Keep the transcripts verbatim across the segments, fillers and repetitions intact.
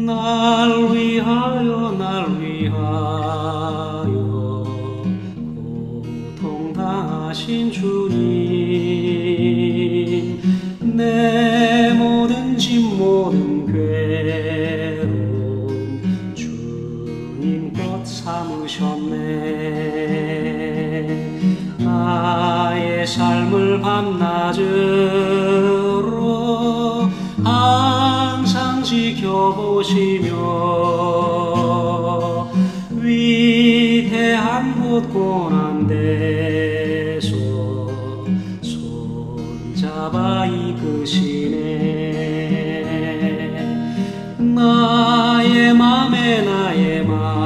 날 위하여 날 위하여 고통당하신 주님, 내 모든 짐 모든 괴로움 주님 곧 삼으셨네. 나의 삶을 밤낮으로 항상 지켜보시며 위대한 곳 고난 데서 손잡아 이끄시네. 나의 맘에 나의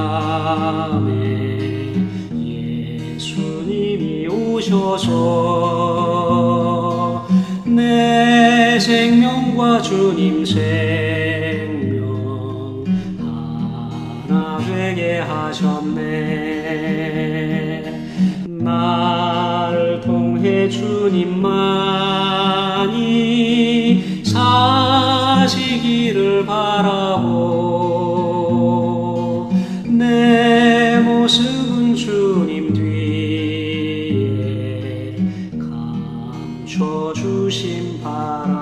맘에 예수님이 오셔서 내 생명과 주님 생명 하나 되게 하셨네. 나를 통해 주님만이 사시기를 바라고 내 모습은 주님 뒤에 감춰주심 바라.